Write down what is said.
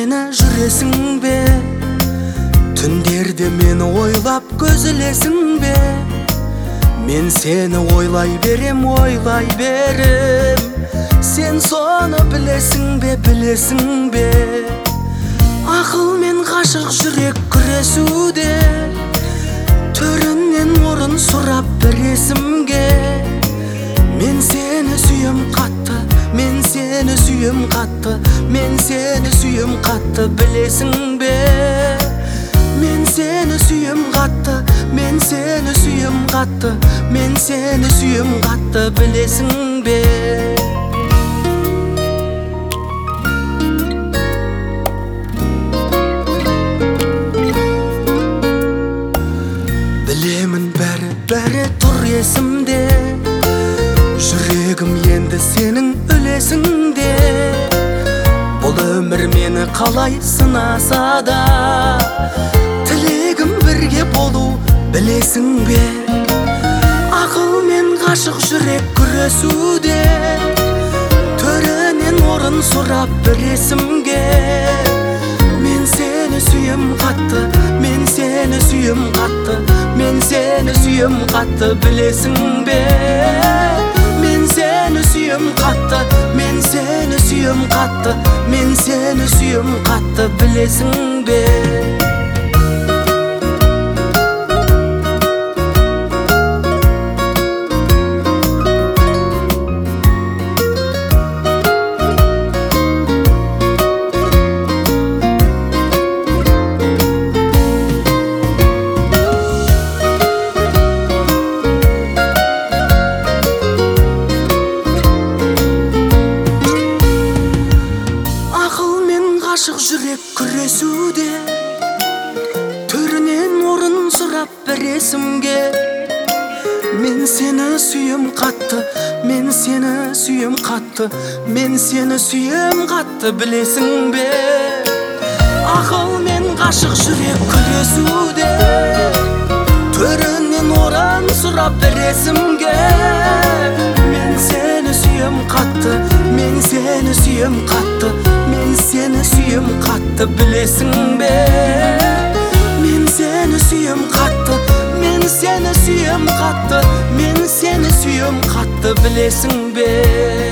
мені жүресің бе? Түндерде мені ойлап көзілесің бе? Мен сені ойлай берем, ойлай берем. Сен соны білесің бе, білесің бе? Ақыл мен ғашық жүрек күресуде, төрінен орын сұрап бересімге. Мен сені сүйем қатты, мен сені сүйем қатты, мен сені сүйем қатты, білесің бе? Мен сені сүйем қатты, мен сені сүйем қатты, мен сені сүйем қатты, білесің бе? Білемін бәрі тұр есімде, жүрегім енді сенің үлесіңде. Бұл өмір мені қалай сынаса да, тілегім бірге болу, білесің бе? Ақыл мен ғашық жүрек күресуде, төрінен орын сұрап бересімге. Мен сені сүйем қатты, мен сені сүйем қатты, мен сені сүйем қатты, білесің бе? Мен сені сүйем қатты, мен сені сүйем қатты, мен сені сүйем қатты, білесің бе? Ғашық жүрек күресуде, төрінен орын сұрап бересімге. Мен сені сүйем қатты, мен сені сүйем қатты, мен сені сүйем қатты, білесің бе? Ақыл мен ғашық жүрек күресуде, төрінен орын сұрап бересімге. Мен сені сүйем қатты, мен сені сүйем қатты, мен сені сүйем қатты, білесің бе? Мен сені сүйем қатты, мен сені сүйем қатты, мен сені сүйем қатты, білесің бе?